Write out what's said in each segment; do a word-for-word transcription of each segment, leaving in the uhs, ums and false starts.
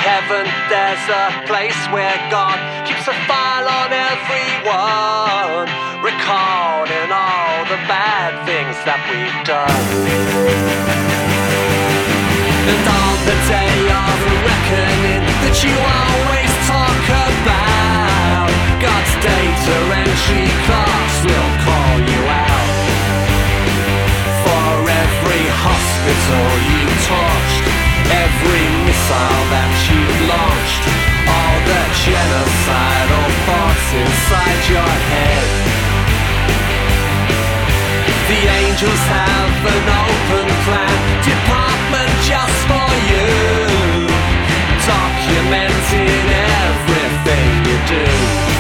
heaven there's a place where God keeps a file on everyone, recording all the bad things that we've done. And on the day of reckoning that you always talk about, God's data entry clocks will call you out. For every hospital you touched, every missile that you've launched, all the genocidal thoughts inside your head. The angels have an open plan department just for you, documenting everything you do.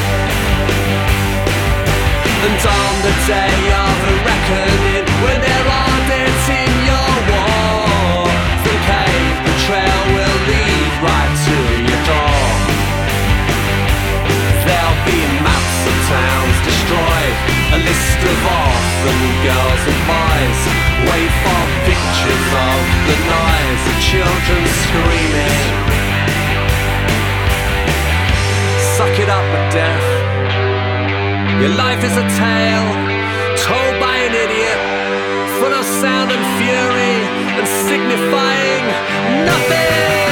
And on the day of the reckoning, when they're auditing your war, the paper trail will lead right to your door. There'll be maps of towns destroyed, a list of orphan girls and boys, wait for pictures of the noise of children screaming. Suck it up at death. Your life is a tale told by an idiot, full of sound and fury and signifying nothing.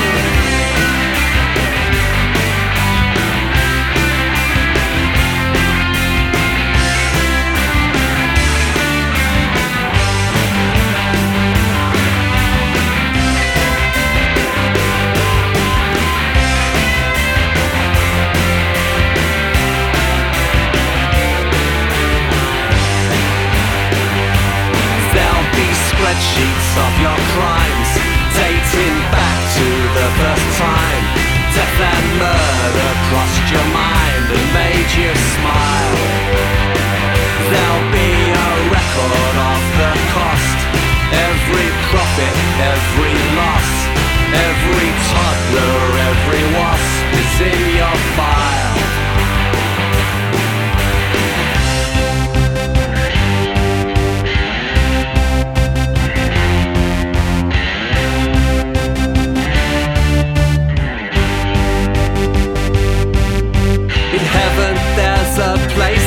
Spreadsheets of your crimes, dating back to the first time death and murder crossed your mind and made you smile. There'll be a record of the cost, every profit, every loss, every toddler, every wasp is in your file. There's a place